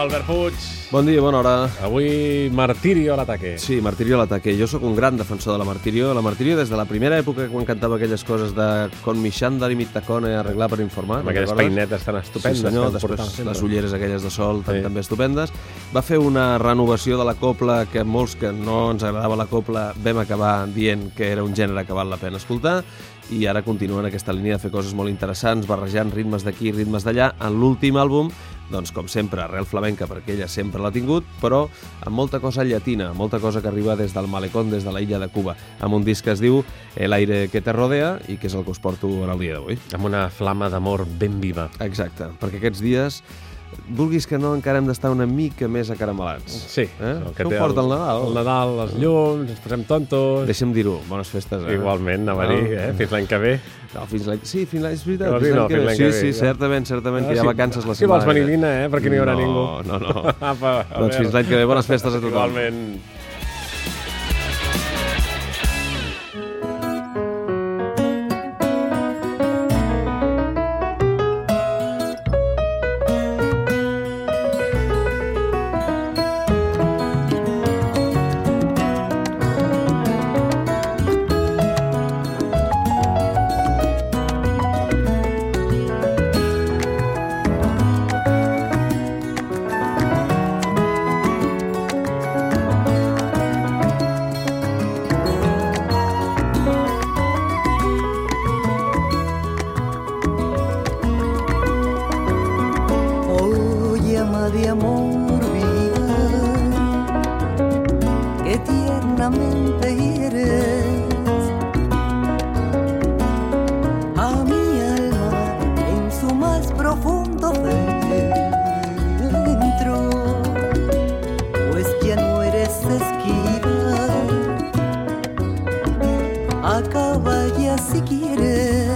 Albert Puig. Bon dia, bona hora. Avui, Martirio a l'ataque. Sí, Martirio a l'ataque. Jo sóc un gran defensor de la Martirio. La Martirio des de la primera època quan cantava aquelles coses de con mi xandar i mi tacone arreglar per informar. Amb aquelles peinetes tan estupendes. Sí, senyor. Després les ulleres aquelles de sol també estupendes. Va fer una renovació de la copla que molts que no ens agradava la copla vam acabar dient que era un gènere que val la pena escoltar, i ara continua en aquesta línia de fer coses molt interessants, barrejant ritmes d'aquí i ritmes d'allà. En l'últim àlbum, doncs com sempre, arrel flamenca, perquè ella sempre l'ha tingut, però amb molta cosa llatina, molta cosa que arriba des del Malecón, des de la illa de Cuba, amb un disc que es diu El aire que te rodea i que és el que us porto en el dia d'avui. Amb una flama d'amor ben viva. Exacte, perquè aquests dies, vulguis que no, encara hem d'estar una mica més acaramelats. Sí. Això ho porta el Nadal. El Nadal, les llums, ens posem tontos. Deixa'm dir-ho, bones festes. Igualment, anava a dir, fins l'any que ve. No, fins l'any... Sí, fins l'any, és veritat. Fins l'any que ve. Sí, certament, que hi ha vacances la setmana. Si vols venir, vine, perquè no hi haurà ningú. No. Doncs fins l'any que ve, bones festes a tothom. Igualment. De amor vida, que tiernamente hieres a mi alma en su más profundo centro, pues ya no eres esquiva, acaba ya si quieres,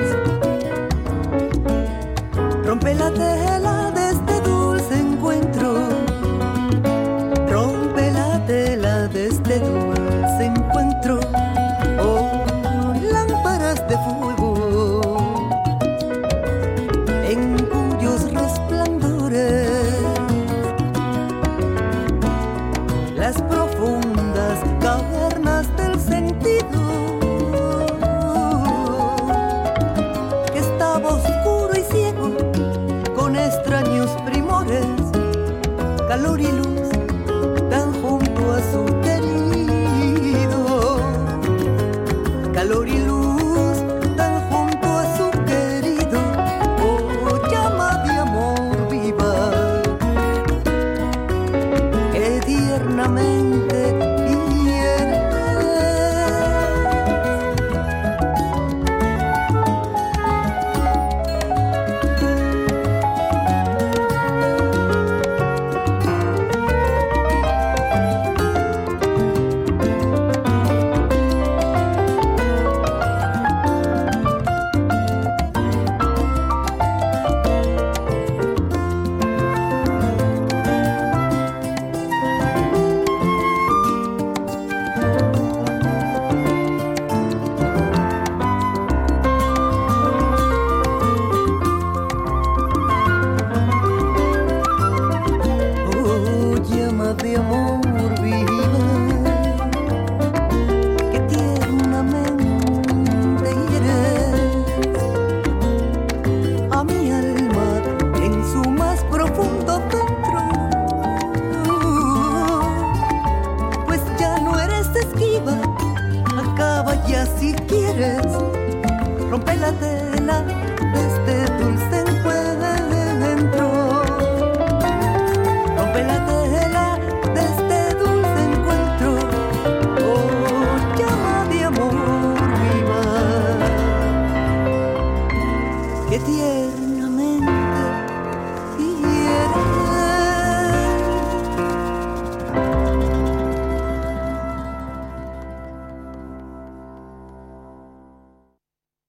rompe la tela de este dulce encuentro, rompe la tela de este dulce encuentro, oh, lámparas de fuego, en cuyos resplandores las profundas cavernas del sentido, que estaba oscuro y ciego, con extraños primores, calor y luz, tan junto a su querido, calor y luz.